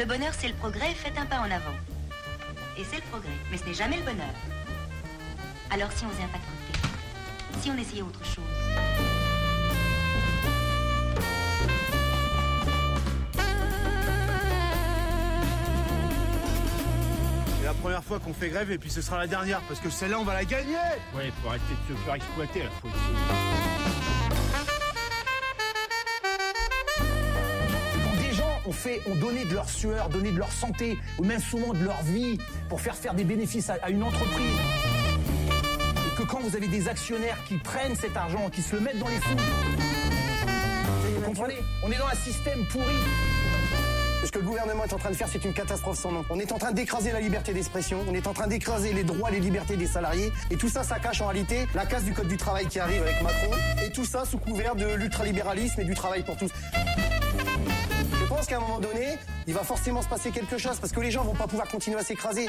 Le bonheur, c'est le progrès, faites un pas en avant. Et c'est le progrès, mais ce n'est jamais le bonheur. Alors si on faisait un pas de côté, si on essayait autre chose. C'est la première fois qu'on fait grève et puis ce sera la dernière parce que celle-là on va la gagner. Ouais, faut arrêter de se faire exploiter là, faut ont donné de leur sueur, donné de leur santé, ou même souvent de leur vie, pour faire des bénéfices à une entreprise. Et que quand vous avez des actionnaires qui prennent cet argent, qui se le mettent dans les fonds, vous comprenez ? On est dans un système pourri. Ce que le gouvernement est en train de faire, c'est une catastrophe sans nom. On est en train d'écraser la liberté d'expression, on est en train d'écraser les droits, les libertés des salariés, et tout ça, ça cache en réalité la casse du code du travail qui arrive avec Macron, et tout ça sous couvert de l'ultralibéralisme et du travail pour tous. Je pense qu'à un moment donné, il va forcément se passer quelque chose, parce que les gens vont pas pouvoir continuer à s'écraser.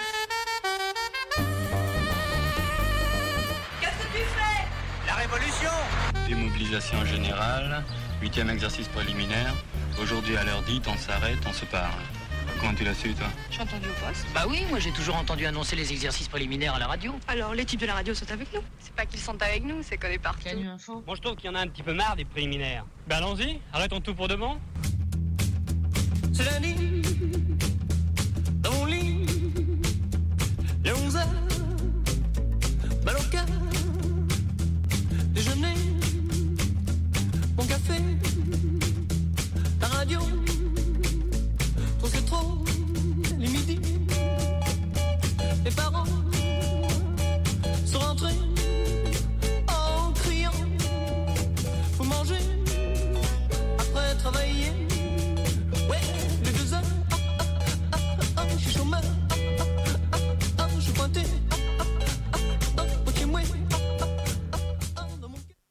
Qu'est-ce que tu fais ? La révolution. Démobilisation générale, 8e exercice préliminaire. Aujourd'hui à l'heure dite, on s'arrête, on se parle. Comment tu l'as su, toi ? J'ai entendu au poste. Bah oui, moi j'ai toujours entendu annoncer les exercices préliminaires à la radio. Alors les types de la radio sont avec nous. C'est pas qu'ils sont avec nous, c'est qu'on est partout. Canu Info. Moi je trouve qu'il y en a un petit peu marre des préliminaires. Ben allons-y, arrêtons tout pour de bon. C'est la nuit, dans mon lit, les 11 heures, balle au cœur, déjeuner, mon café, la radio, trop c'est trop, les midis, les parents sont rentrés en criant, faut manger après travailler. Ouais, les 2 heures, je suis chômeur, je suis pointé, ok, moi, dans mon cœur.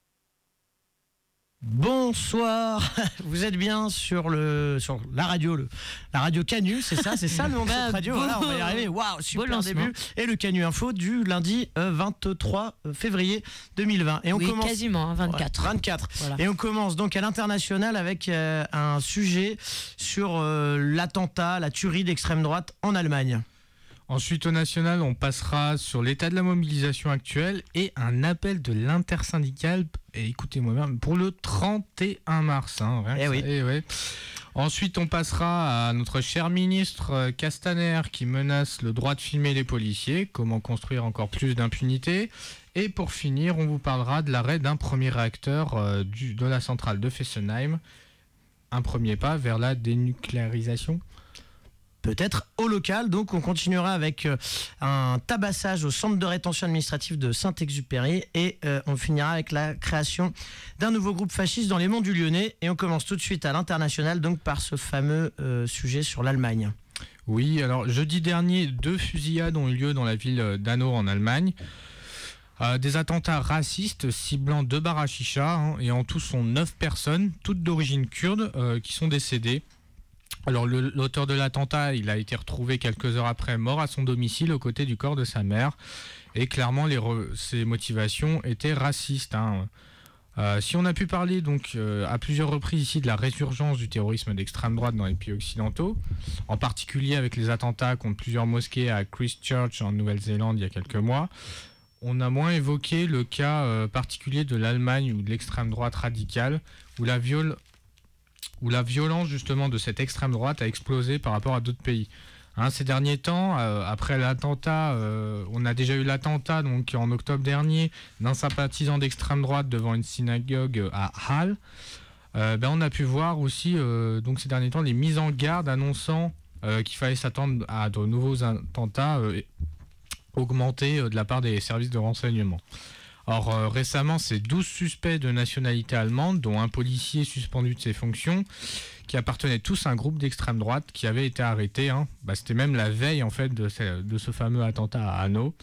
Bonsoir, vous êtes bien sur la radio, la radio Canu, c'est ça le nom de cette radio. Voilà, on va y arriver. Waouh, super début. Et le Canu Info du lundi 23 février 2020. Et on commence quasiment 24. Ouais, 24. Voilà. Et on commence donc à l'international avec un sujet sur l'attentat, la tuerie d'extrême droite en Allemagne. Ensuite, au national, on passera sur l'état de la mobilisation actuelle et un appel de l'intersyndicale, et écoutez-moi bien, pour le 31 mars. Hein, oui. Ensuite, on passera à notre cher ministre Castaner qui menace le droit de filmer les policiers, comment construire encore plus d'impunité. Et pour finir, on vous parlera de l'arrêt d'un premier réacteur de la centrale de Fessenheim. Un premier pas vers la dénucléarisation. Peut-être au local, donc on continuera avec un tabassage au centre de rétention administrative de Saint-Exupéry et on finira avec la création d'un nouveau groupe fasciste dans les monts du Lyonnais et on commence tout de suite à l'international donc par ce fameux sujet sur l'Allemagne. Oui, alors jeudi dernier, 2 fusillades ont eu lieu dans la ville d'Hanau en Allemagne. Des attentats racistes ciblant 2 bars à chicha et en tout sont 9 personnes, toutes d'origine kurde, qui sont décédées. Alors l'auteur de l'attentat, il a été retrouvé quelques heures après mort à son domicile aux côtés du corps de sa mère. Et clairement, ses motivations étaient racistes. Si on a pu parler donc à plusieurs reprises ici de la résurgence du terrorisme d'extrême droite dans les pays occidentaux, en particulier avec les attentats contre plusieurs mosquées à Christchurch en Nouvelle-Zélande il y a quelques mois, on a moins évoqué le cas particulier de l'Allemagne ou de l'extrême droite radicale, où la violence justement de cette extrême droite a explosé par rapport à d'autres pays. Ces derniers temps, après l'attentat, on a déjà eu l'attentat donc en octobre dernier d'un sympathisant d'extrême droite devant une synagogue à Halle. On a pu voir aussi donc ces derniers temps les mises en garde annonçant qu'il fallait s'attendre à de nouveaux attentats augmentés de la part des services de renseignement. Or, récemment, c'est 12 suspects de nationalité allemande, dont un policier suspendu de ses fonctions, qui appartenaient tous à un groupe d'extrême droite qui avait été arrêté. C'était même la veille en fait de ce fameux attentat à Hanau.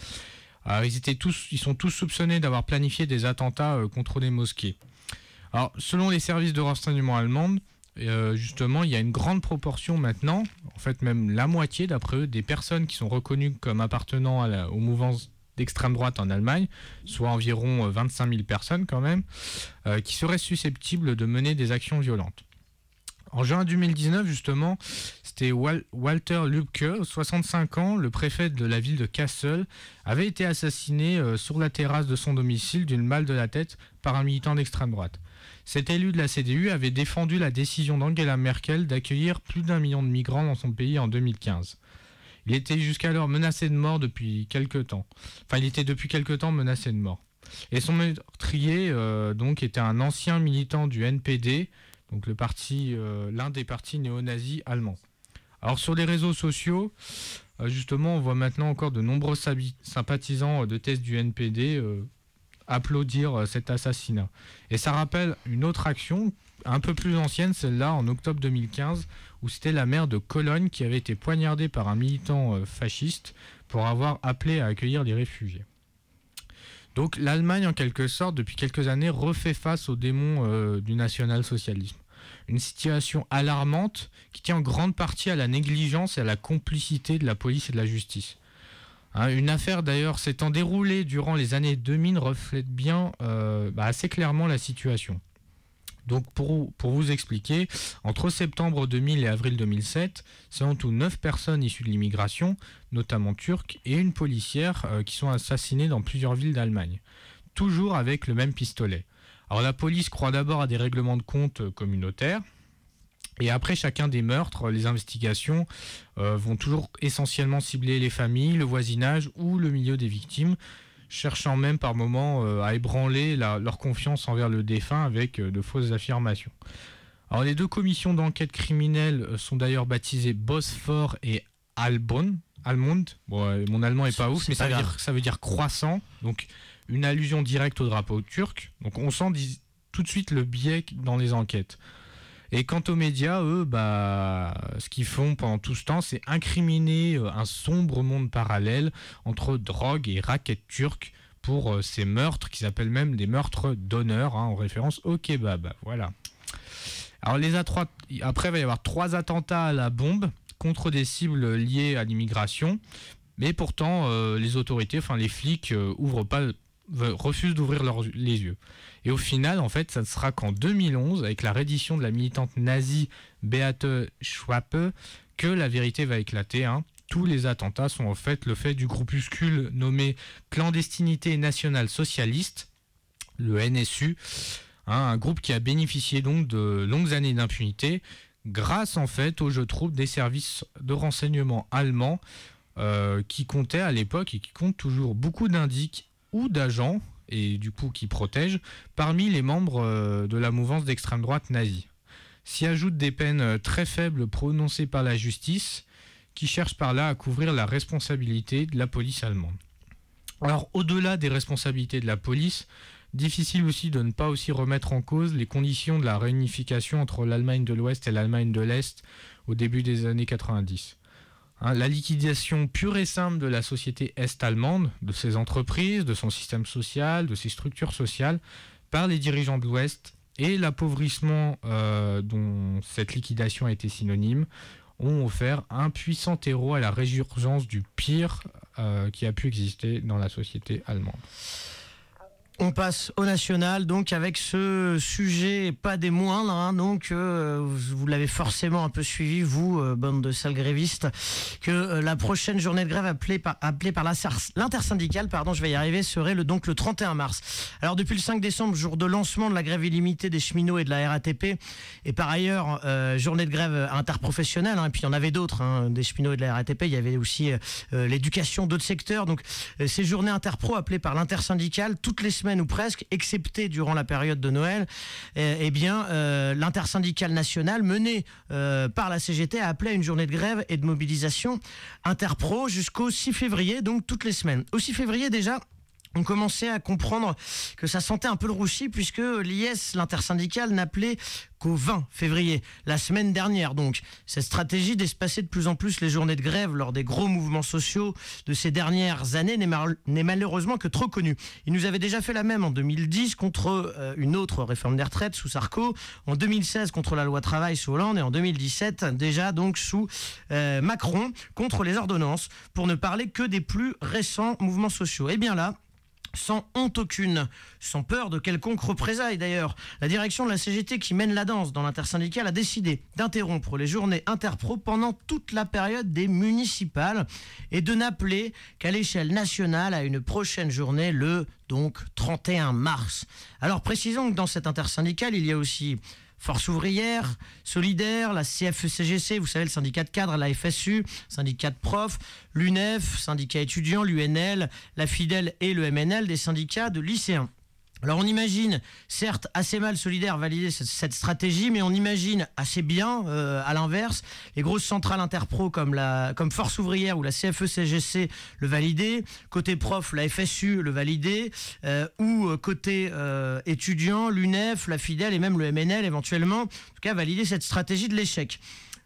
Ils sont tous soupçonnés d'avoir planifié des attentats contre des mosquées. Alors, selon les services de renseignement allemands, justement, il y a une grande proportion maintenant, en fait même la moitié d'après eux, des personnes qui sont reconnues comme appartenant aux mouvances d'extrême droite en Allemagne, soit environ 25 000 personnes quand même, qui seraient susceptibles de mener des actions violentes. En juin 2019, justement, c'était Walter Lübcke, 65 ans, le préfet de la ville de Kassel, avait été assassiné sur la terrasse de son domicile d'une balle de la tête par un militant d'extrême droite. Cet élu de la CDU avait défendu la décision d'Angela Merkel d'accueillir plus d'1 million de migrants dans son pays en 2015. Il était jusqu'alors menacé de mort depuis quelques temps. Enfin, il était depuis quelques temps menacé de mort. Et son meurtrier, donc, était un ancien militant du NPD, donc le parti, l'un des partis néo-nazis allemands. Alors sur les réseaux sociaux, justement, on voit maintenant encore de nombreux sympathisants de thèse du NPD applaudir cet assassinat. Et ça rappelle une autre action, un peu plus ancienne, celle-là en octobre 2015, où c'était la maire de Cologne qui avait été poignardée par un militant fasciste pour avoir appelé à accueillir les réfugiés. Donc l'Allemagne, en quelque sorte, depuis quelques années, refait face aux démons du national-socialisme. Une situation alarmante qui tient en grande partie à la négligence et à la complicité de la police et de la justice. Une affaire d'ailleurs s'étant déroulée durant les années 2000 reflète bien assez clairement la situation. Donc pour vous expliquer, entre septembre 2000 et avril 2007, c'est en tout 9 personnes issues de l'immigration, notamment turques, et une policière qui sont assassinées dans plusieurs villes d'Allemagne. Toujours avec le même pistolet. Alors la police croit d'abord à des règlements de compte communautaires, et après chacun des meurtres, les investigations vont toujours essentiellement cibler les familles, le voisinage ou le milieu des victimes, cherchant même par moments à ébranler leur confiance envers le défunt avec de fausses affirmations. Alors les deux commissions d'enquête criminelle sont d'ailleurs baptisées Bosphore et Almond. Bon, mon allemand est pas ouf, mais ça veut dire croissant, donc une allusion directe au drapeau turc. Donc on sent tout de suite le biais dans les enquêtes. Et quant aux médias, eux, ce qu'ils font pendant tout ce temps, c'est incriminer un sombre monde parallèle entre drogue et raquettes turques pour ces meurtres, qui s'appellent même des meurtres d'honneur, en référence au kebab. Voilà. Alors après, il va y avoir 3 attentats à la bombe contre des cibles liées à l'immigration, mais pourtant, les autorités, les flics, refusent d'ouvrir les yeux. Et au final, en fait, ça ne sera qu'en 2011, avec la reddition de la militante nazie Beate Schwappe, que la vérité va éclater. Tous les attentats sont en fait le fait du groupuscule nommé Clandestinité Nationale Socialiste, le NSU, un groupe qui a bénéficié donc de longues années d'impunité, grâce en fait au jeu de trouble des services de renseignement allemands, qui comptaient à l'époque et qui comptent toujours beaucoup d'indices ou d'agents, et du coup qui protègent, parmi les membres de la mouvance d'extrême droite nazie. S'y ajoutent des peines très faibles prononcées par la justice, qui cherchent par là à couvrir la responsabilité de la police allemande. Alors au-delà des responsabilités de la police, difficile aussi de ne pas aussi remettre en cause les conditions de la réunification entre l'Allemagne de l'Ouest et l'Allemagne de l'Est au début des années 90. La liquidation pure et simple de la société est-allemande, de ses entreprises, de son système social, de ses structures sociales, par les dirigeants de l'Ouest, et l'appauvrissement dont cette liquidation a été synonyme, ont offert un puissant terreau à la résurgence du pire qui a pu exister dans la société allemande. On passe au national, donc avec ce sujet pas des moindres, donc vous l'avez forcément un peu suivi, vous, bande de sales grévistes, que la prochaine journée de grève appelée par l'intersyndicale, je vais y arriver, serait le 31 mars. Alors depuis le 5 décembre, jour de lancement de la grève illimitée des cheminots et de la RATP, et par ailleurs journée de grève interprofessionnelle, et puis il y en avait d'autres, des cheminots et de la RATP, il y avait aussi l'éducation, d'autres secteurs, donc ces journées interpro appelées par l'intersyndicale, toutes les semaines ou presque, excepté durant la période de Noël, l'intersyndicale nationale menée par la CGT a appelé à une journée de grève et de mobilisation interpro jusqu'au 6 février, donc toutes les semaines. Au 6 février déjà, on commençait à comprendre que ça sentait un peu le roussi, puisque l'IS, l'intersyndicale, n'appelait qu'au 20 février, la semaine dernière. Donc, cette stratégie d'espacer de plus en plus les journées de grève lors des gros mouvements sociaux de ces dernières années n'est malheureusement que trop connue. Il nous avait déjà fait la même en 2010 contre une autre réforme des retraites sous Sarko, en 2016 contre la loi travail sous Hollande, et en 2017 déjà donc sous Macron contre les ordonnances, pour ne parler que des plus récents mouvements sociaux. Et bien là, sans honte aucune, sans peur de quelconque représailles d'ailleurs. La direction de la CGT qui mène la danse dans l'intersyndicale a décidé d'interrompre les journées interpro pendant toute la période des municipales et de n'appeler qu'à l'échelle nationale à une prochaine journée le 31 mars. Alors précisons que dans cette intersyndicale, il y a aussi Force ouvrière, Solidaire, la CFE-CGC, vous savez, le syndicat de cadres, la FSU, syndicat de profs, l'UNEF, syndicat étudiant, l'UNL, la FIDEL et le MNL, des syndicats de lycéens. Alors on imagine, certes, assez mal Solidaire valider cette stratégie, mais on imagine assez bien, à l'inverse, les grosses centrales interpro comme Force ouvrière ou la CFE-CGC le valider, côté prof, la FSU le valider, ou côté étudiant, l'UNEF, la FIDEL et même le MNL éventuellement, en tout cas valider cette stratégie de l'échec.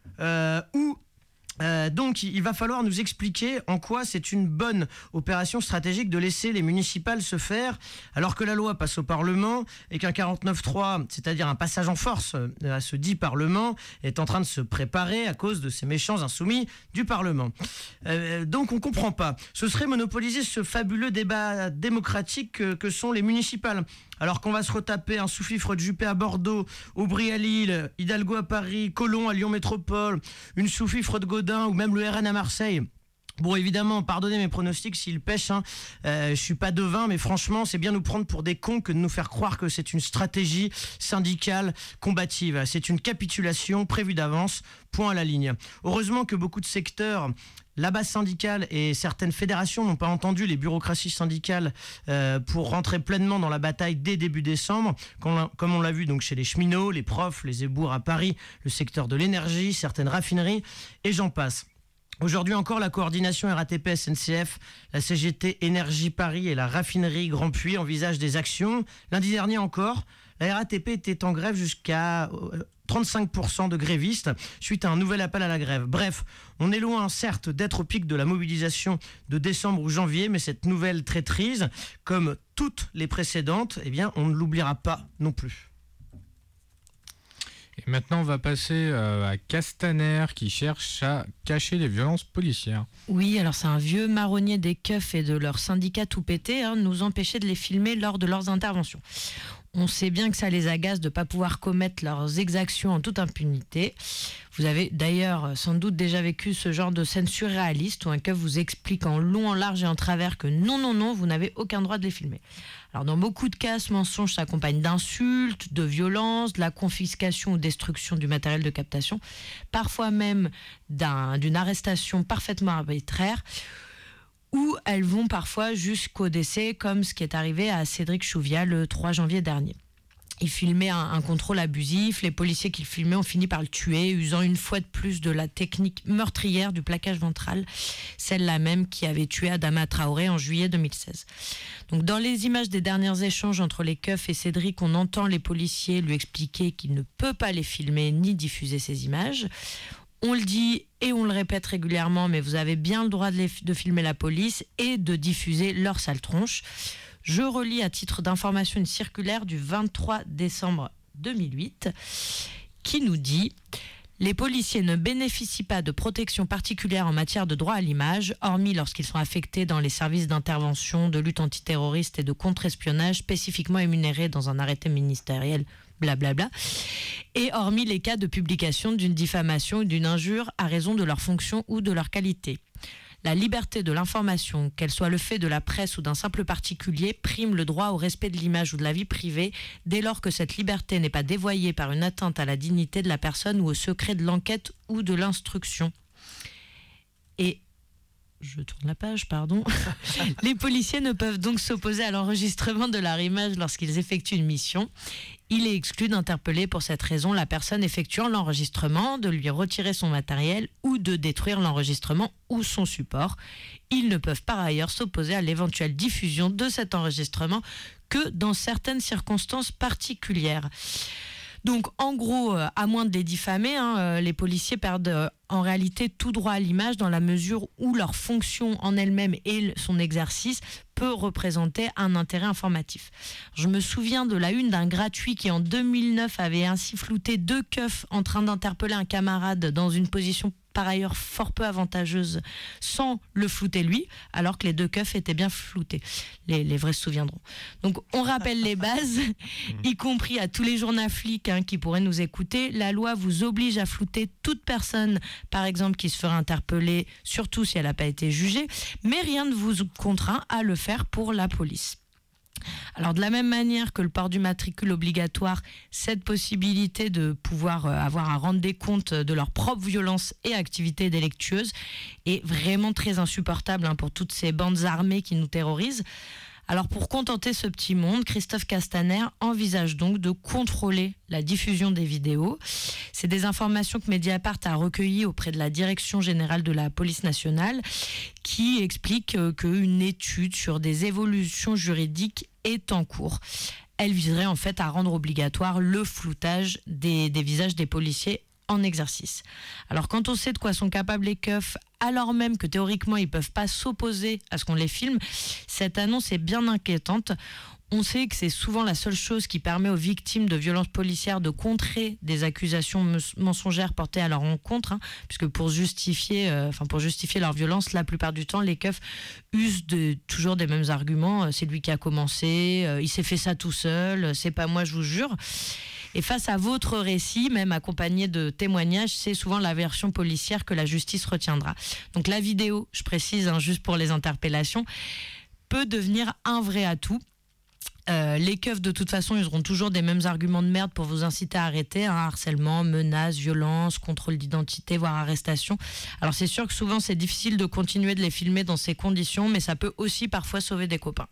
Donc il va falloir nous expliquer en quoi c'est une bonne opération stratégique de laisser les municipales se faire alors que la loi passe au Parlement et qu'un 49.3, c'est-à-dire un passage en force à ce dit Parlement, est en train de se préparer à cause de ces méchants insoumis du Parlement. Donc on comprend pas. Ce serait monopoliser ce fabuleux débat démocratique que sont les municipales. Alors qu'on va se retaper un sous-fifre de Juppé à Bordeaux, Aubry à Lille, Hidalgo à Paris, Collomb à Lyon Métropole, une sous-fifre de Gaudin ou même le RN à Marseille. Bon, évidemment, pardonnez mes pronostics s'ils pêchent, je suis pas devin, mais franchement, c'est bien nous prendre pour des cons que de nous faire croire que c'est une stratégie syndicale combative. C'est une capitulation prévue d'avance, point à la ligne. Heureusement que beaucoup de secteurs, la base syndicale et certaines fédérations n'ont pas entendu les bureaucraties syndicales pour rentrer pleinement dans la bataille dès début décembre, comme on l'a vu donc chez les cheminots, les profs, les éboueurs à Paris, le secteur de l'énergie, certaines raffineries, et j'en passe. Aujourd'hui encore, la coordination RATP-SNCF, la CGT Énergie Paris et la raffinerie Grand Puy envisagent des actions. Lundi dernier encore, la RATP était en grève jusqu'à 35% de grévistes suite à un nouvel appel à la grève. Bref, on est loin certes d'être au pic de la mobilisation de décembre ou janvier, mais cette nouvelle traîtrise, comme toutes les précédentes, eh bien, on ne l'oubliera pas non plus. Et maintenant, on va passer à Castaner qui cherche à cacher les violences policières. Oui, alors c'est un vieux marronnier des keufs et de leur syndicat tout pété, nous empêcher de les filmer lors de leurs interventions. On sait bien que ça les agace de ne pas pouvoir commettre leurs exactions en toute impunité. Vous avez d'ailleurs sans doute déjà vécu ce genre de scène surréaliste où un keuf vous explique en long, en large et en travers que non, vous n'avez aucun droit de les filmer. Alors dans beaucoup de cas, ce mensonge s'accompagne d'insultes, de violences, de la confiscation ou destruction du matériel de captation, parfois même d'une arrestation parfaitement arbitraire, où elles vont parfois jusqu'au décès, comme ce qui est arrivé à Cédric Chouviat le 3 janvier dernier. Il filmait un contrôle abusif, les policiers qui le filmaient ont fini par le tuer, usant une fois de plus de la technique meurtrière du plaquage ventral, celle-là même qui avait tué Adama Traoré en juillet 2016. Donc dans les images des derniers échanges entre les keufs et Cédric, on entend les policiers lui expliquer qu'il ne peut pas les filmer ni diffuser ces images. On le dit et on le répète régulièrement, mais vous avez bien le droit de filmer la police et de diffuser leur sale tronche. Je relis à titre d'information une circulaire du 23 décembre 2008 qui nous dit « Les policiers ne bénéficient pas de protection particulière en matière de droit à l'image, hormis lorsqu'ils sont affectés dans les services d'intervention, de lutte antiterroriste et de contre-espionnage spécifiquement énumérés dans un arrêté ministériel, blablabla, et hormis les cas de publication d'une diffamation ou d'une injure à raison de leur fonction ou de leur qualité. La liberté de l'information, qu'elle soit le fait de la presse ou d'un simple particulier, prime le droit au respect de l'image ou de la vie privée, dès lors que cette liberté n'est pas dévoyée par une atteinte à la dignité de la personne ou au secret de l'enquête ou de l'instruction. » Et je tourne la page, pardon. Les policiers ne peuvent donc s'opposer à l'enregistrement de leur image lorsqu'ils effectuent une mission. Il est exclu d'interpeller pour cette raison la personne effectuant l'enregistrement, de lui retirer son matériel ou de détruire l'enregistrement ou son support. Ils ne peuvent par ailleurs s'opposer à l'éventuelle diffusion de cet enregistrement que dans certaines circonstances particulières. Donc, en gros, à moins de les diffamer, les policiers perdent en réalité tout droit à l'image dans la mesure où leur fonction en elle-même et son exercice peut représenter un intérêt informatif. Je me souviens de la une d'un gratuit qui, en 2009, avait ainsi flouté 2 keufs en train d'interpeller un camarade dans une position par ailleurs fort peu avantageuse sans le flouter lui, alors que les 2 keufs étaient bien floutés. Les vrais se souviendront. Donc on rappelle les bases, y compris à tous les journaux flics qui pourraient nous écouter. La loi vous oblige à flouter toute personne, par exemple, qui se ferait interpeller, surtout si elle n'a pas été jugée, mais rien ne vous contraint à le faire pour la police. Alors de la même manière que le port du matricule obligatoire, cette possibilité de pouvoir avoir à rendre des comptes de leur propre violence et activités délictueuses est vraiment très insupportable pour toutes ces bandes armées qui nous terrorisent. Alors pour contenter ce petit monde, Christophe Castaner envisage donc de contrôler la diffusion des vidéos. C'est des informations que Mediapart a recueillies auprès de la Direction générale de la police nationale qui explique qu'une étude sur des évolutions juridiques est en cours. Elle viserait en fait à rendre obligatoire le floutage des visages des policiers en exercice. Alors quand on sait de quoi sont capables les keufs, alors même que théoriquement ils ne peuvent pas s'opposer à ce qu'on les filme, cette annonce est bien inquiétante. On sait que c'est souvent la seule chose qui permet aux victimes de violences policières de contrer des accusations mensongères portées à leur encontre, puisque pour justifier leur violence, la plupart du temps, les keufs usent toujours des mêmes arguments. C'est lui qui a commencé, il s'est fait ça tout seul, c'est pas moi, je vous jure. Et face à votre récit, même accompagné de témoignages, c'est souvent la version policière que la justice retiendra. Donc la vidéo, je précise, juste pour les interpellations, peut devenir un vrai atout. Les keufs, de toute façon, ils auront toujours des mêmes arguments de merde pour vous inciter à arrêter, harcèlement, menaces, violence, contrôle d'identité, voire arrestation. Alors c'est sûr que souvent c'est difficile de continuer de les filmer dans ces conditions, mais ça peut aussi parfois sauver des copains.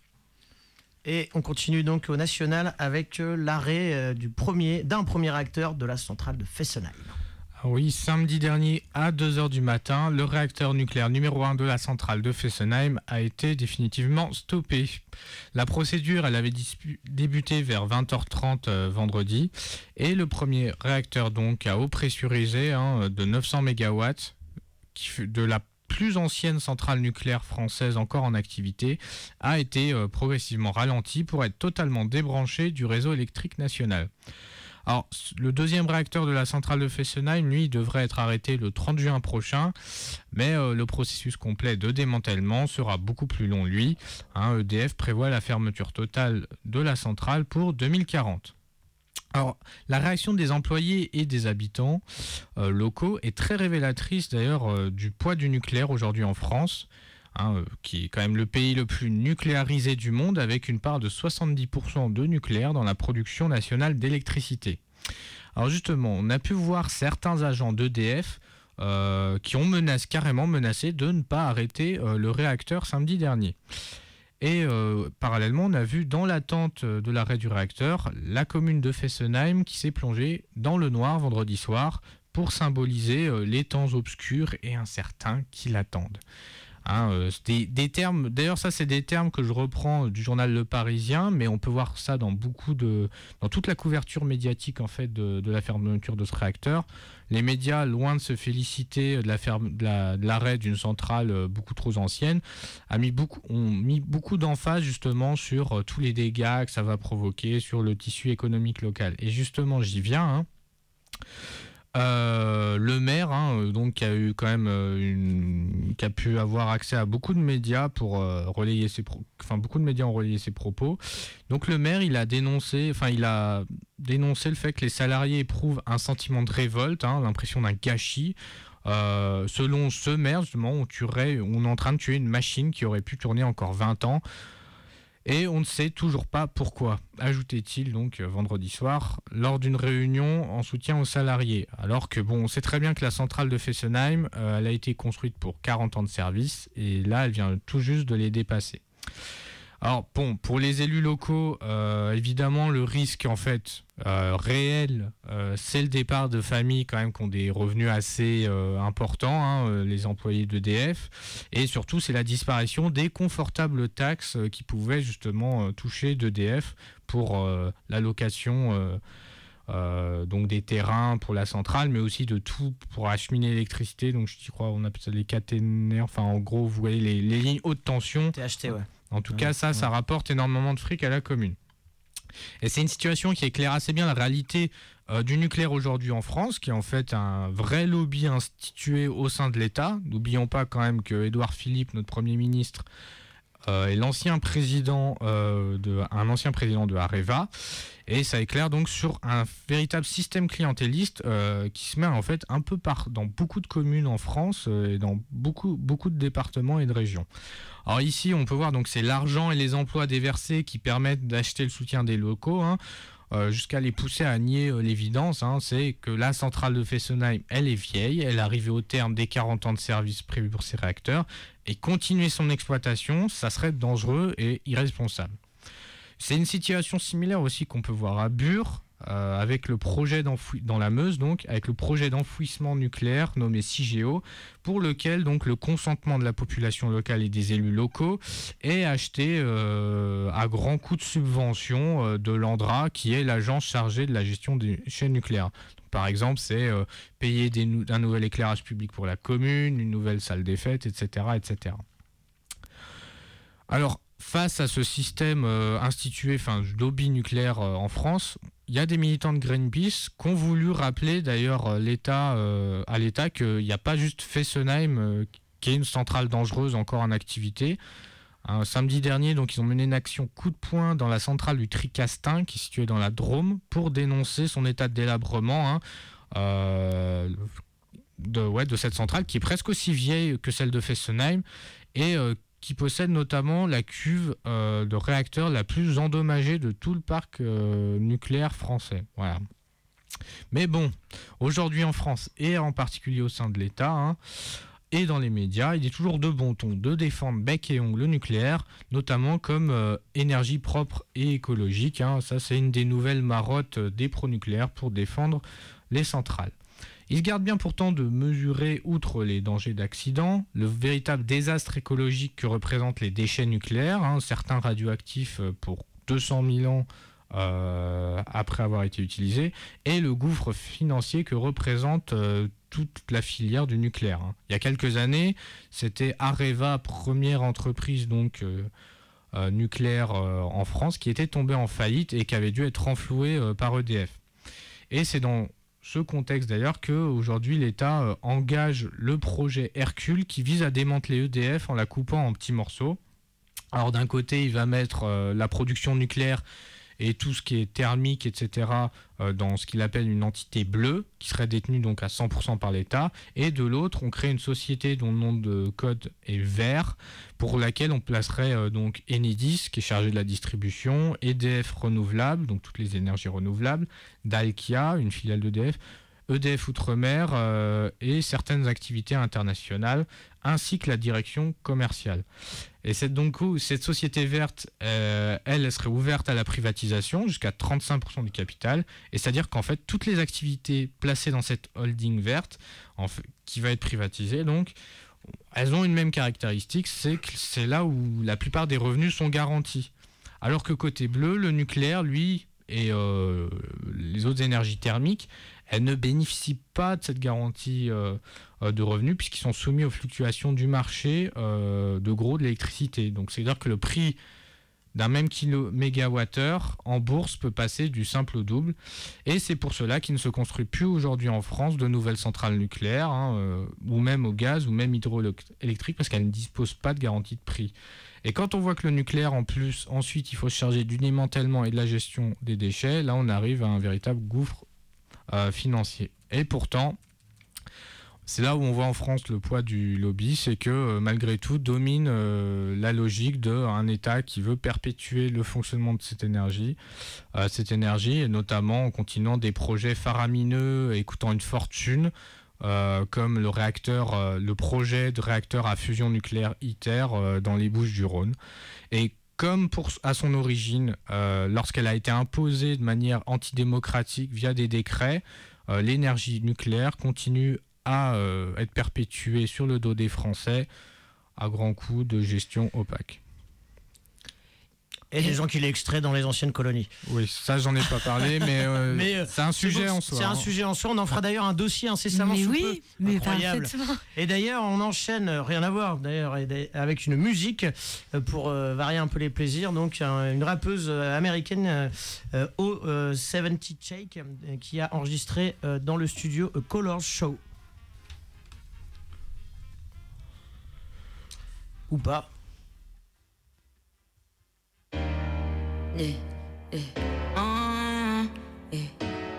Et on continue donc au national avec l'arrêt d'un premier réacteur de la centrale de Fessenheim. Oui, samedi dernier à 2h du matin, le réacteur nucléaire numéro 1 de la centrale de Fessenheim a été définitivement stoppé. La procédure, elle avait débuté vers 20h30 vendredi et le premier réacteur donc à eau pressurisée de 900 MW de la plus ancienne centrale nucléaire française encore en activité a été progressivement ralenti pour être totalement débranché du réseau électrique national. Alors, le deuxième réacteur de la centrale de Fessenheim, lui, devrait être arrêté le 30 juin prochain, mais le processus complet de démantèlement sera beaucoup plus long, lui. EDF prévoit la fermeture totale de la centrale pour 2040. Alors, la réaction des employés et des habitants locaux est très révélatrice d'ailleurs du poids du nucléaire aujourd'hui en France, qui est quand même le pays le plus nucléarisé du monde, avec une part de 70% de nucléaire dans la production nationale d'électricité. Alors justement, on a pu voir certains agents d'EDF qui ont carrément menacé de ne pas arrêter le réacteur samedi dernier. Et parallèlement, on a vu dans l'attente de l'arrêt du réacteur, la commune de Fessenheim qui s'est plongée dans le noir vendredi soir pour symboliser les temps obscurs et incertains qui l'attendent. Des termes, d'ailleurs ça c'est des termes que je reprends du journal Le Parisien, mais on peut voir ça dans toute la couverture médiatique en fait de la fermeture de ce réacteur. Les médias, loin de se féliciter de l'arrêt d'une centrale beaucoup trop ancienne, ont mis beaucoup d'emphase justement sur tous les dégâts que ça va provoquer sur le tissu économique local. Et justement j'y viens. Le maire, donc qui a eu quand même qui a pu avoir accès à beaucoup de médias pour relayer beaucoup de médias ont relayé ses propos. Donc le maire, il a dénoncé le fait que les salariés éprouvent un sentiment de révolte, l'impression d'un gâchis. Selon ce maire, justement, on est en train de tuer une machine qui aurait pu tourner encore 20 ans. Et on ne sait toujours pas pourquoi, ajoutait-il donc vendredi soir, lors d'une réunion en soutien aux salariés. Alors que on sait très bien que la centrale de Fessenheim, elle a été construite pour 40 ans de service, et là, elle vient tout juste de les dépasser. Alors pour les élus locaux, évidemment, le risque en fait réel, c'est le départ de familles quand même qui ont des revenus assez importants, les employés d'EDF, et surtout c'est la disparition des confortables taxes qui pouvaient justement toucher d'EDF pour l'allocation donc des terrains pour la centrale, mais aussi de tout pour acheminer l'électricité. Donc je crois on appelle ça les caténaires, en gros vous voyez les lignes haute tension. THT, ouais. En tout cas, ça rapporte énormément de fric à la commune. Et c'est une situation qui éclaire assez bien la réalité du nucléaire aujourd'hui en France, qui est en fait un vrai lobby institué au sein de l'État. N'oublions pas quand même que Édouard Philippe, notre Premier ministre, est un ancien président de Areva, et ça éclaire donc sur un véritable système clientéliste qui se met en fait un peu dans beaucoup de communes en France et dans beaucoup de départements et de régions. Alors ici, on peut voir donc c'est l'argent et les emplois déversés qui permettent d'acheter le soutien des locaux, jusqu'à les pousser à nier l'évidence, c'est que la centrale de Fessenheim, elle est vieille, elle est arrivée au terme des 40 ans de service prévus pour ses réacteurs, et continuer son exploitation, ça serait dangereux et irresponsable. C'est une situation similaire aussi qu'on peut voir à Bure, avec le projet dans la Meuse, donc, avec le projet d'enfouissement nucléaire nommé CIGEO, pour lequel donc le consentement de la population locale et des élus locaux est acheté à grands coûts de subvention de l'ANDRA, qui est l'agence chargée de la gestion des déchets nucléaires. Donc, par exemple, c'est payer un nouvel éclairage public pour la commune, une nouvelle salle des fêtes, etc., etc. Alors, face à ce système institué, du lobby nucléaire en France, il y a des militants de Greenpeace qui ont voulu rappeler d'ailleurs à l'État qu'il n'y a pas juste Fessenheim qui est une centrale dangereuse encore en activité. Samedi dernier, donc, ils ont mené une action coup de poing dans la centrale du Tricastin, qui est située dans la Drôme, pour dénoncer son état de délabrement de cette centrale, qui est presque aussi vieille que celle de Fessenheim, et qui possède notamment la cuve de réacteurs la plus endommagée de tout le parc nucléaire français. Voilà. Mais bon, aujourd'hui en France, et en particulier au sein de l'État, et dans les médias, il est toujours de bon ton de défendre bec et ongle le nucléaire, notamment comme énergie propre et écologique. Ça, c'est une des nouvelles marottes des pro-nucléaires pour défendre les centrales. Il se garde bien pourtant de mesurer, outre les dangers d'accident, le véritable désastre écologique que représentent les déchets nucléaires, certains radioactifs pour 200 000 ans après avoir été utilisés, et le gouffre financier que représente toute la filière du nucléaire. Il y a quelques années, c'était Areva, première entreprise nucléaire en France, qui était tombée en faillite et qui avait dû être renflouée par EDF. Et c'est dans ce contexte d'ailleurs qu'aujourd'hui l'État engage le projet Hercule, qui vise à démanteler EDF en la coupant en petits morceaux. Alors d'un côté, il va mettre la production nucléaire et tout ce qui est thermique, etc., dans ce qu'il appelle une entité bleue, qui serait détenue donc à 100% par l'État. Et de l'autre, on crée une société dont le nom de code est vert, pour laquelle on placerait donc Enedis, qui est chargé de la distribution, EDF Renouvelable, donc toutes les énergies renouvelables, Dalkia, une filiale d'EDF, EDF Outre-mer et certaines activités internationales, ainsi que la direction commerciale. Et cette société verte, elle serait ouverte à la privatisation jusqu'à 35% du capital, et c'est-à-dire qu'en fait, toutes les activités placées dans cette holding verte, qui va être privatisée, donc, elles ont une même caractéristique, c'est que c'est là où la plupart des revenus sont garantis. Alors que côté bleu, le nucléaire, lui, et les autres énergies thermiques, elles ne bénéficient pas de cette garantie de revenus, puisqu'ils sont soumis aux fluctuations du marché de l'électricité. Donc c'est-à-dire que le prix d'un même mégawattheure en bourse peut passer du simple au double. Et c'est pour cela qu'il ne se construit plus aujourd'hui en France de nouvelles centrales nucléaires, ou même au gaz, ou même hydroélectriques, parce qu'elles ne disposent pas de garantie de prix. Et quand on voit que le nucléaire, en plus, ensuite, il faut se charger du démantèlement et de la gestion des déchets, là, on arrive à un véritable gouffre financier. Et pourtant, c'est là où on voit en France le poids du lobby, c'est que malgré tout domine la logique d'un État qui veut perpétuer le fonctionnement de cette énergie, et notamment en continuant des projets faramineux et coûtant une fortune, comme le projet de réacteur à fusion nucléaire ITER dans les Bouches-du-Rhône. Et comme à son origine, lorsqu'elle a été imposée de manière antidémocratique via des décrets, l'énergie nucléaire continue à être perpétuée sur le dos des Français à grands coups de gestion opaque. Et des gens qu'il extrait dans les anciennes colonies. Oui, ça j'en ai pas parlé, mais c'est un sujet en soi. C'est un sujet en soi. On en fera d'ailleurs un dossier incessamment sous peu. Mais incroyable. Et d'ailleurs, on enchaîne, rien à voir d'ailleurs, avec une musique pour varier un peu les plaisirs. Donc, une rappeuse américaine, O70 Shake, qui a enregistré dans le studio Colors Show. Ou pas. Yeah, yeah, yeah,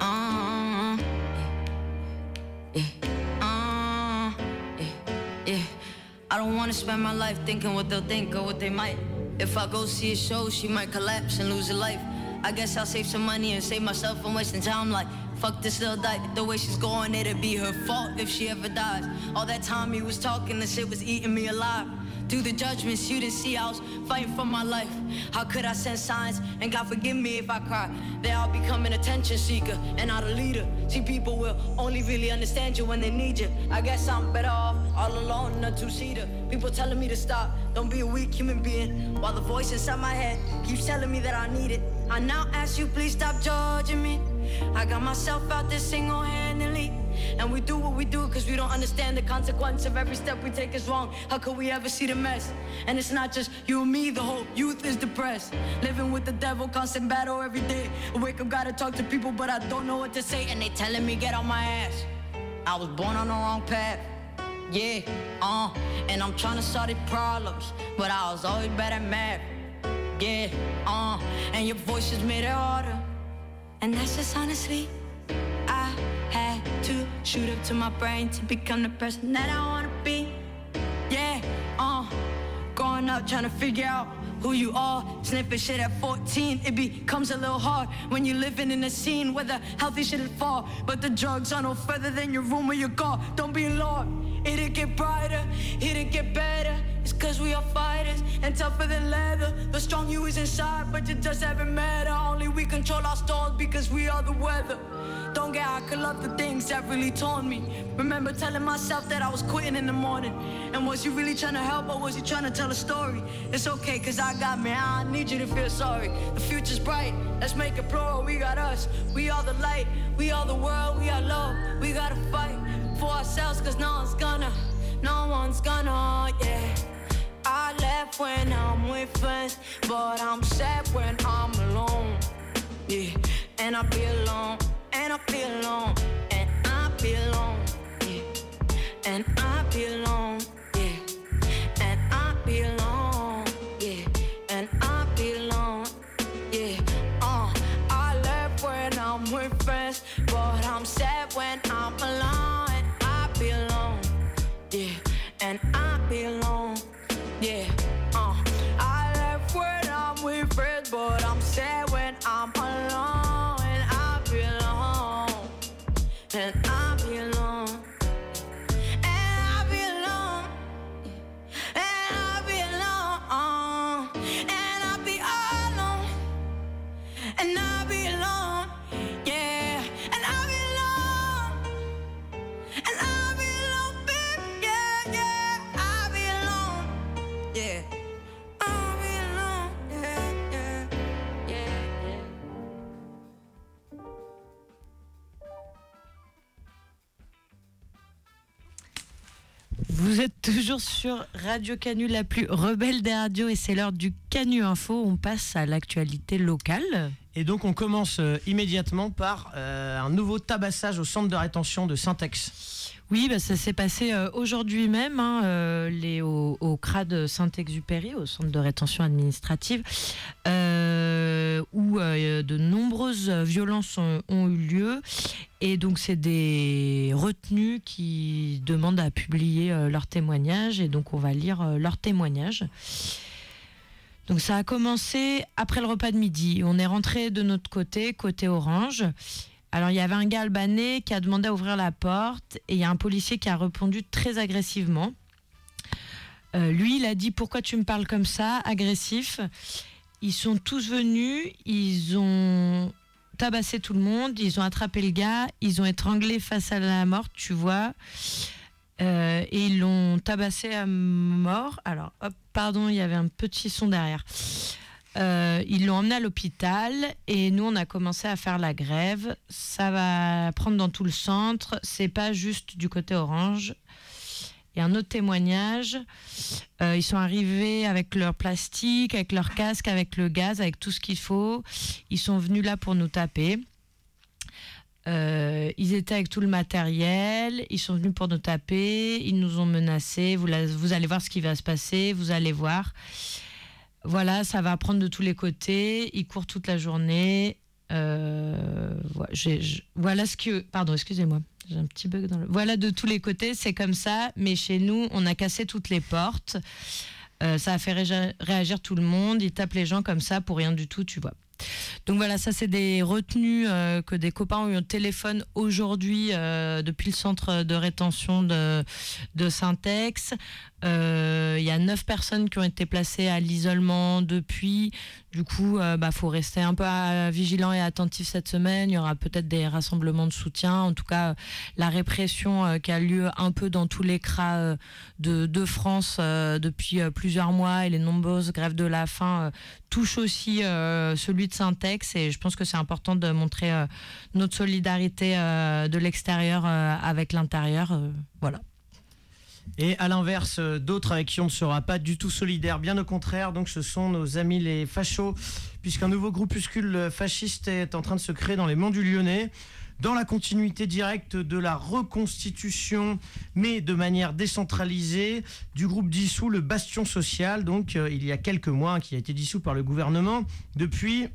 yeah. I don't wanna spend my life thinking what they'll think or what they might. If I go see a show, she might collapse and lose her life. I guess I'll save some money and save myself from wasting time. Like, fuck this little dyke, the way she's going, it'll be her fault if she ever dies. All that time he was talking, the shit was eating me alive. Through the judgments, you didn't see I was fighting for my life. How could I send signs? And God forgive me if I cry. They all become an attention seeker and not a leader. See, people will only really understand you when they need you. I guess I'm better off all alone in a two-seater. People telling me to stop, don't be a weak human being. While the voice inside my head keeps telling me that I need it. I now ask you, please stop judging me. I got myself out there single-handedly. And we do what we do cause we don't understand the consequence of every step we take is wrong. How could we ever see the mess? And it's not just you and me, the whole youth is depressed. Living with the devil, constant battle every day. I wake up, gotta talk to people, but I don't know what to say. And they telling me get on my ass. I was born on the wrong path. Yeah, and I'm trying to solve the problems, but I was always bad at math. Yeah, and your voice just made it harder. And that's just honestly, I had to shoot up to my brain to become the person that I wanna be. Yeah, growing up trying to figure out who you are, sniffing shit at 14, it becomes a little hard when you're living in a scene where the healthy shit is far, but the drugs are no further than your room or your car. Don't be alarmed, it'll get brighter, it'll get better. It's cause we are fighters and tougher than leather. The strong you is inside, but it just haven't matter. Only we control our storms because we are the weather. Don't get I could love the things that really torn me. Remember telling myself that I was quitting in the morning. And was you really trying to help or was you trying to tell a story? It's okay cause I got me, I don't need you to feel sorry. The future's bright, let's make it plural. We got us, we are the light, we are the world, we are love. We gotta fight for ourselves cause no one's gonna, yeah. I left when I'm with friends, but I'm sad when I'm alone. Yeah, and I be alone, and I be alone, and I be alone. Yeah, and I be alone. Yeah, and I be alone. Yeah, and I be alone. Yeah, I left when I'm with friends, but I'm sad when I'm alone, and I be alone. Yeah, and I be alone. Yeah, I left when I'm with friends, but I'm sad when I'm alone, and I be alone, and I be alone, and I be alone, and I be alone, and I be alone, and I be alone, yeah, and I be alone, and I be alone, baby, yeah, yeah, I be alone. Yeah, I'll be alone. Yeah, yeah, yeah, yeah. Vous êtes toujours sur Radio Canu, la plus rebelle des radios, et c'est l'heure du Canu Info. On passe à l'actualité locale. Et donc on commence immédiatement par un nouveau tabassage au centre de rétention de Saint-Ex. Oui, bah, ça s'est passé aujourd'hui même au CRAD Saint-Exupéry, au centre de rétention administrative, où de nombreuses violences ont eu lieu. Et donc c'est des retenus qui demandent à publier leurs témoignages. Et donc on va lire leurs témoignages. Donc ça a commencé après le repas de midi. On est rentré de notre côté Orange. Alors, il y avait un gars albanais qui a demandé à ouvrir la porte et il y a un policier qui a répondu très agressivement. Lui, il a dit « Pourquoi tu me parles comme ça ?» Agressif. Ils sont tous venus, ils ont tabassé tout le monde, ils ont attrapé le gars, ils ont étranglé face à la mort, tu vois. Et ils l'ont tabassé à mort. Alors, hop, pardon, il y avait un petit son derrière. Ils l'ont emmené à l'hôpital et nous, on a commencé à faire la grève. Ça va prendre dans tout le centre. C'est pas juste du côté orange. Il y a un autre témoignage. Ils sont arrivés avec leur plastique, avec leur casque, avec le gaz, avec tout ce qu'il faut. Ils sont venus là pour nous taper. Ils étaient avec tout le matériel. Ils sont venus pour nous taper. Ils nous ont menacés. Vous allez voir ce qui va se passer. Vous allez voir. Voilà, ça va prendre de tous les côtés. Ils courent toute la journée. Voilà ce que... Pardon, excusez-moi. J'ai un petit bug dans le... Voilà, de tous les côtés, c'est comme ça. Mais chez nous, on a cassé toutes les portes. Ça a fait réagir tout le monde. Ils tapent les gens comme ça pour rien du tout, tu vois. Donc voilà, ça c'est des retenues que des copains ont eu au téléphone aujourd'hui depuis le centre de rétention de Saint-Ex. Il y a 9 personnes qui ont été placées à l'isolement depuis. Du coup, faut rester un peu vigilant et attentif cette semaine. Il y aura peut-être des rassemblements de soutien. En tout cas, la répression qui a lieu un peu dans tous les CRA de France depuis plusieurs mois et les nombreuses grèves de la faim touchent aussi celui de Saint-Ex. Et je pense que c'est important de montrer notre solidarité de l'extérieur avec l'intérieur. Voilà. Et à l'inverse, d'autres avec qui on ne sera pas du tout solidaire, bien au contraire, donc ce sont nos amis les fachos, puisqu'un nouveau groupuscule fasciste est en train de se créer dans les monts du Lyonnais, dans la continuité directe de la reconstitution, mais de manière décentralisée, du groupe dissous, le Bastion Social, donc il y a quelques mois, qui a été dissous par le gouvernement. Depuis,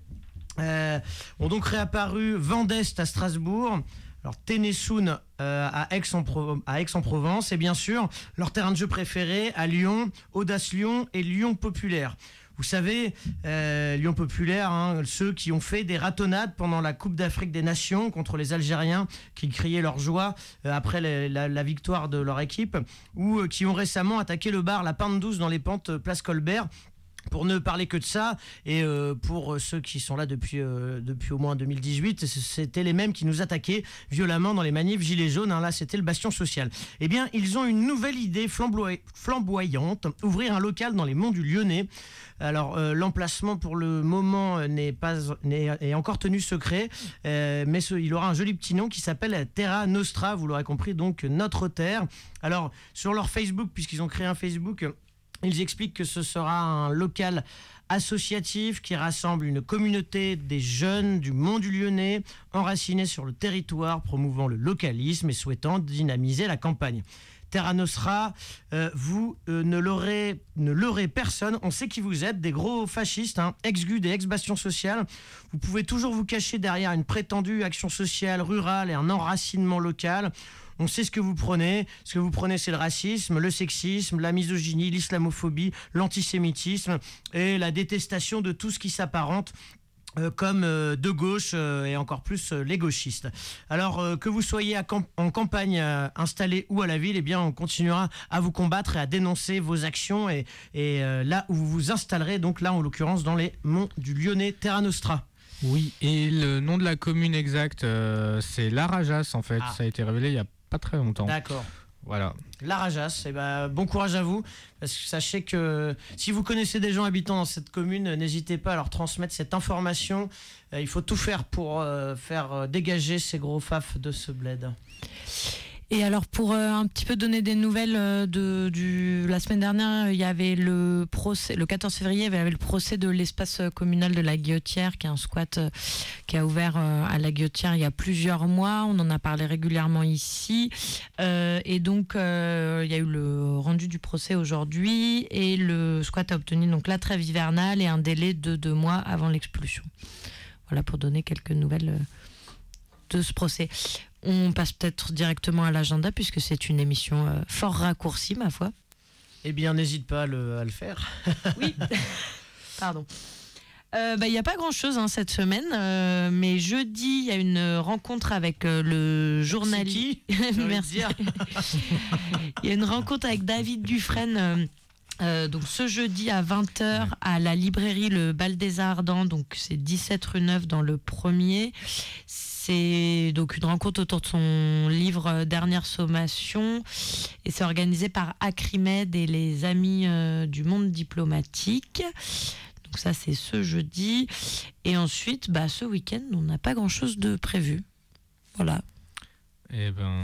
ont donc réapparu Vendest à Strasbourg, alors Ténessoun à Aix-en-Provence et bien sûr leur terrain de jeu préféré à Lyon, Audace Lyon et Lyon Populaire. Vous savez, Lyon Populaire, ceux qui ont fait des ratonnades pendant la Coupe d'Afrique des Nations contre les Algériens qui criaient leur joie après la victoire de leur équipe, ou qui ont récemment attaqué le bar La Pinte Douce dans les pentes Place Colbert. Pour ne parler que de ça, et pour ceux qui sont là depuis au moins 2018, c'était les mêmes qui nous attaquaient violemment dans les manifs gilets jaunes. Là, c'était le Bastion Social. Eh bien, ils ont une nouvelle idée flamboyante, ouvrir un local dans les monts du Lyonnais. Alors, l'emplacement pour le moment est encore tenu secret, mais il aura un joli petit nom qui s'appelle Terra Nostra, vous l'aurez compris, donc notre terre. Alors, sur leur Facebook, puisqu'ils ont créé un Facebook... Ils expliquent que ce sera un local associatif qui rassemble une communauté des jeunes du Mont du Lyonnais, enracinés sur le territoire, promouvant le localisme et souhaitant dynamiser la campagne. Terra Nostra, vous ne leurrez personne, on sait qui vous êtes, des gros fascistes, ex-GUD et ex-Bastion Social. Vous pouvez toujours vous cacher derrière une prétendue action sociale rurale et un enracinement local. On sait ce que vous prenez. Ce que vous prenez, c'est le racisme, le sexisme, la misogynie, l'islamophobie, l'antisémitisme et la détestation de tout ce qui s'apparente comme de gauche et encore plus les gauchistes. Alors que vous soyez en campagne installé ou à la ville, eh bien on continuera à vous combattre et à dénoncer vos actions et là où vous vous installerez, donc là en l'occurrence dans les monts du Lyonnais, Terra Nostra. Oui, et le nom de la commune exacte, c'est Larajas en fait. Ça a été révélé il y a pas très longtemps. D'accord. Voilà. Larajas, bon courage à vous, parce que sachez que si vous connaissez des gens habitant dans cette commune, n'hésitez pas à leur transmettre cette information. Il faut tout faire pour faire dégager ces gros fafs de ce bled. Et alors pour un petit peu donner des nouvelles la semaine dernière, il y avait le procès, le 14 février, il y avait le procès de l'espace communal de la Guillotière, qui est un squat qui a ouvert à la Guillotière il y a plusieurs mois. On en a parlé régulièrement ici. Et donc il y a eu le rendu du procès aujourd'hui et le squat a obtenu donc la trêve hivernale et un délai de 2 mois avant l'expulsion. Voilà pour donner quelques nouvelles de ce procès. On passe peut-être directement à l'agenda puisque c'est une émission fort raccourcie, ma foi. Eh bien, n'hésite pas à le faire. Oui, pardon. Il n'y a pas grand-chose cette semaine, mais jeudi, il y a une rencontre avec le journaliste... Merci. Il y a une rencontre avec David Dufresne... donc ce jeudi à 20h à la librairie Le Bal des Ardents, donc c'est 17 rue Neuve dans le premier. C'est donc une rencontre autour de son livre Dernière Sommation et c'est organisé par Acrimed et les Amis du Monde Diplomatique. Donc Donc ça, c'est ce jeudi. Et ensuite, ce week-end, on n'a pas grand-chose de prévu. Voilà. Eh ben...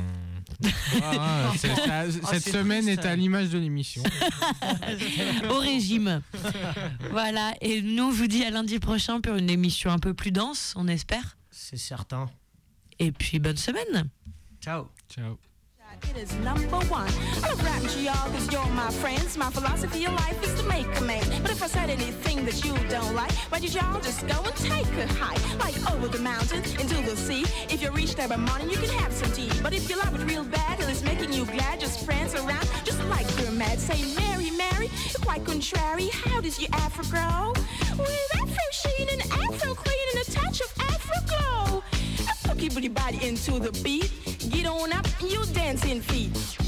cette semaine est à l'image de l'émission. Au régime. Voilà. Et nous, on vous dit à lundi prochain pour une émission un peu plus dense, on espère. C'est certain. Et puis, bonne semaine. Ciao. Ciao. It is number one. I'm rapping to y'all cause you're my friends. My philosophy of life is to make a man. But if I said anything that you don't like, why don't y'all just go and take a hike? Like over the mountain into the sea. If you reach there by morning, you can have some tea. But if you love it real bad and it's making you glad, just prance around just like you're mad. Say, Mary, Mary, quite contrary. How does your afro grow? With afro sheen and afro clean and a touch of afro glow. Keep your body into the beat. Get on up, you dancing feet.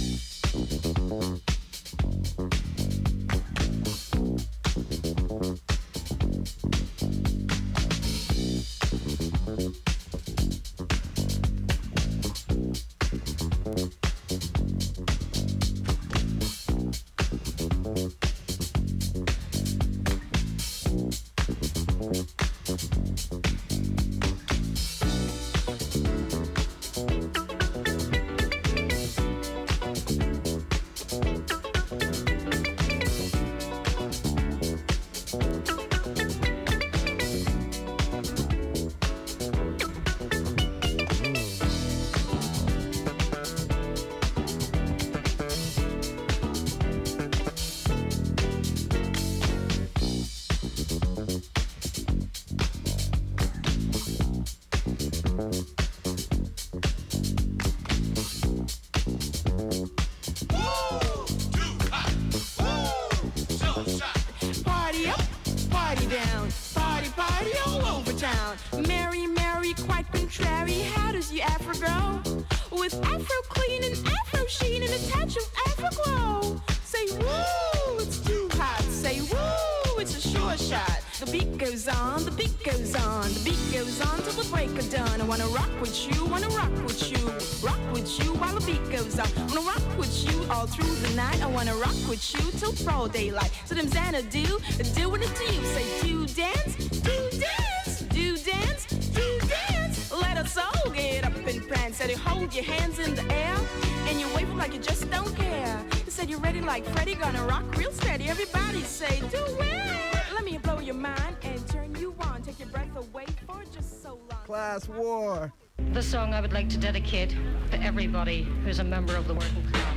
Daylight. So them Xana do what it do. Say do dance, do dance, do dance, do dance. Let us all get up and prance. Said you hold your hands in the air and you wave like you just don't care. You said you're ready like Freddie, gonna rock real steady. Everybody say do it. Let me blow your mind and turn you on. Take your breath away for just so long. Class war. The song I would like to dedicate to everybody who's a member of the working class.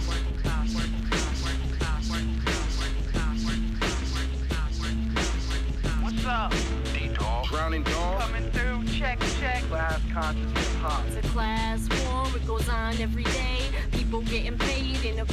What's up? D-Dog. Drowning Dog. Coming through, check, check. Class conscious hip hop. It's a class war, it goes on every day. People getting paid in a